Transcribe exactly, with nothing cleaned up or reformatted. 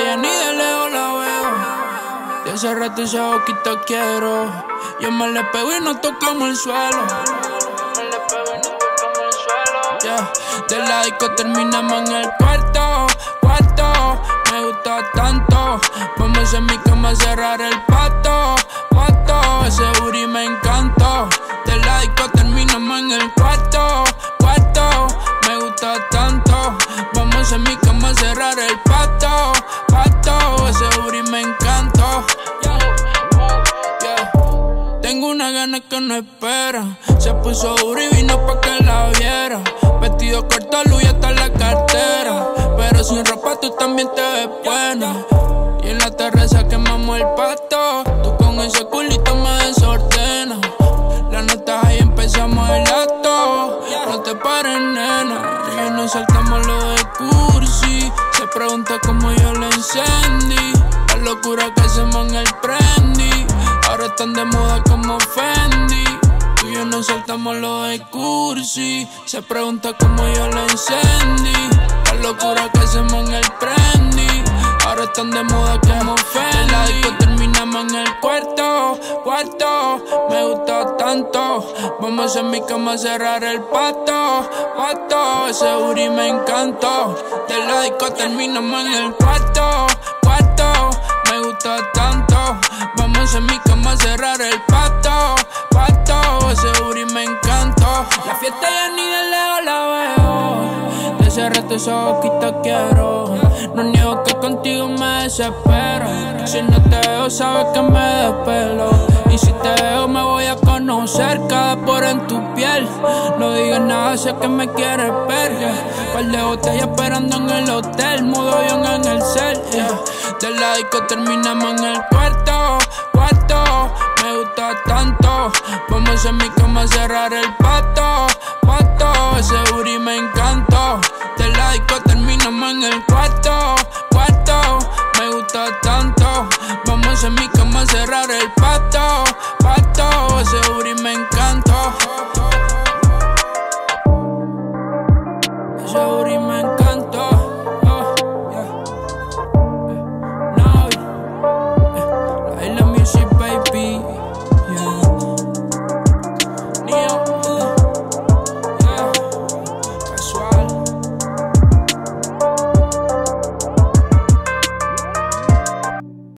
ella ni de lejos la veo. De hace rato esa boquita quiero. Yo me le pego y no tocamos el suelo. Me le pego y no tocamos el suelo. Yeah. De la disco terminamos en el cuarto, cuarto. Me gusta tanto. Vamos en mi cama a cerrar el pato, pato. Ese booty me encantó. De la disco terminamos en el cuarto, cuarto. Me gusta tanto. Vamos en mi cama a cerrar el pato, pato. Ese booty me encantó. Yeah. Yeah. Tengo una gana que no espera. Se puso dura y vino pa' que la viera. Vestido corto, luz y hasta la cartera. Pero sin ropa tú también te ves buena. Y en la terraza quemamos el pasto. Tú con ese culito me desordenas. La nota ahí empezamos el acto. No te pares, nena. Y yo nos saltamos lo de cursi. Se pregunta cómo yo le encendí. La locura que hacemos en el Prendy. Ahora están de moda como Fendi. Tú y yo nos saltamos lo de cursi. Se pregunta cómo yo le encendí. La locura que hacemos en el Prendy. Ahora están de moda como Fendi. La disco terminamos en el cuarto, cuarto. Me gusta tanto. Vamos en mi cama a cerrar el pato, pato. Ese booty me encantó. De la disco terminamos en el cuarto, cuarto. Me gusta tanto. Vamos en mi cama a cerrar el pato, pato. Ese booty me encantó. La fiesta ya ni de lejos la veo. De ese rato esa boquita quiero. No niego que contigo me desespero. Si no te veo sabes que me despelo. Y si te veo me voy a conocer cada poro en tu piel. No digas nada, sé que me quieres ver, yeah. Par de botellas esperando en el hotel. Modo avión en el cel, yeah. De la disco terminamos en el cuarto, cuarto. Me gusta tanto. Vamos en mi cama a cerrar el pato, pato. Ese booty me encantó. De la disco terminamos en el cuarto, cuarto. Me gusta tanto. Vamos en mi cama a cerrar el pato, pato.